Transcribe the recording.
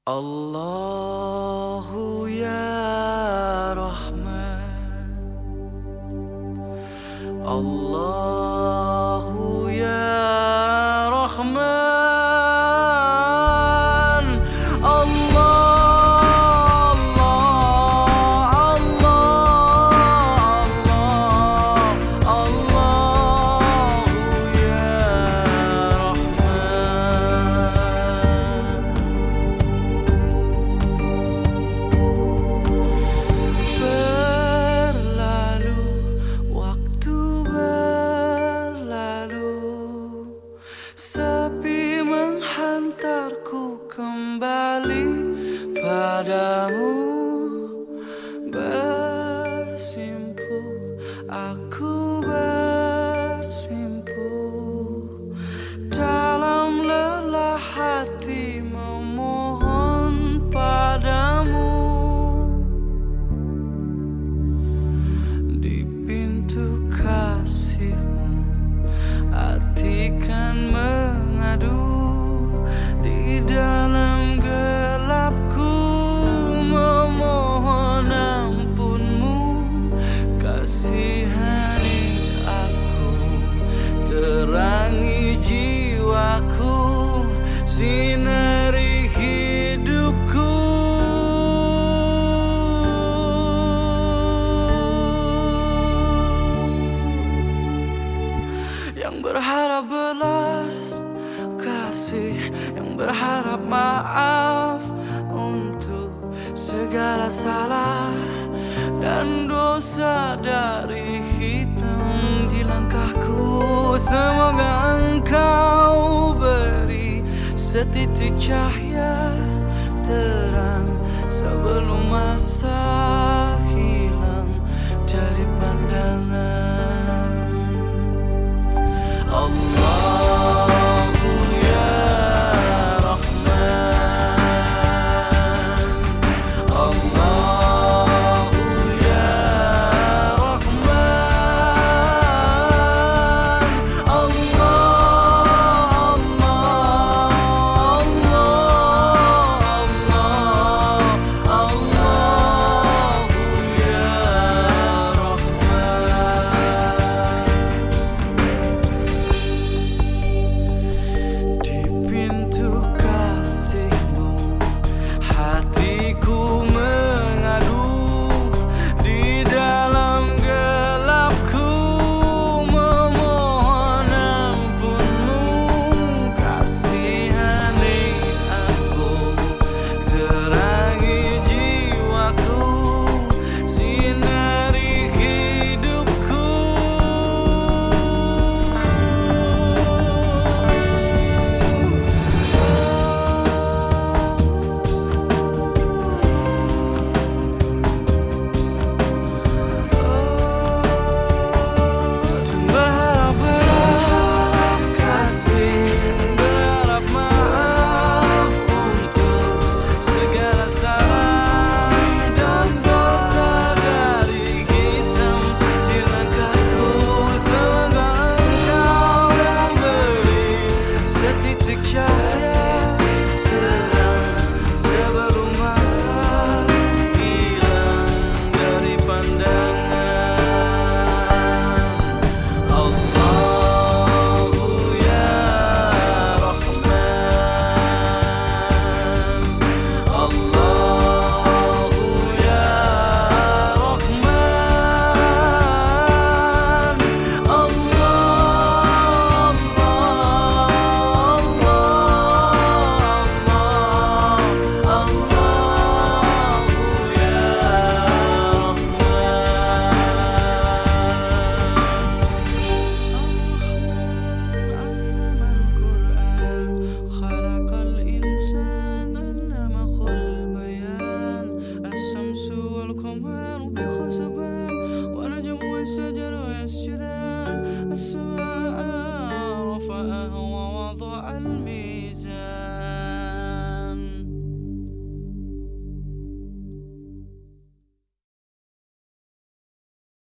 Allahu ya Rahman, Allahu ya Rahman, Allah, Allah, Allah, Allahu ya Rahman. Berlalu, waktu berlalu, sepi menghantarku kembali padamu. Bersimpu, aku bersimpu dalam lelah hati memohon padamu. Di pintu kasihmu hati kan mengadu, di dalam gelapku memohon ampunmu. Kasihani aku, terangi jiwaku, sinari hidupku. Yang berharap belas kasih, yang berharap maaf untuk segala salah dan dosa dari hitam di langkahku. Semoga engkau beri setitik cahaya terang sebelum masa hilang dari pandangan. Allahu ya Rahman, Allahu ya Rahman, Allah, Allah, Allah, Allahu ya Di pintu kasihmu hatiku mengadu, di dalam gelapku memohon ampunmu. Kasihani aku, terangi jiwaku, sinari hidupku. Berharap belas kasih, berharap maaf untuk segala salah dan dosa dari hitam di langkahku. Semoga engkau beri setitik cahaya terang sebelum masa hilang dari pandangan. Allahu ya Rahman, Allahu ya Rahman, Allah, Allah, Allahu ya Rahman. Al-Quran khalaqal insan allamahu bayan, as-samsu wal qamaru bi husban, wa najmu was-shajaru yasjudan, as-sama'u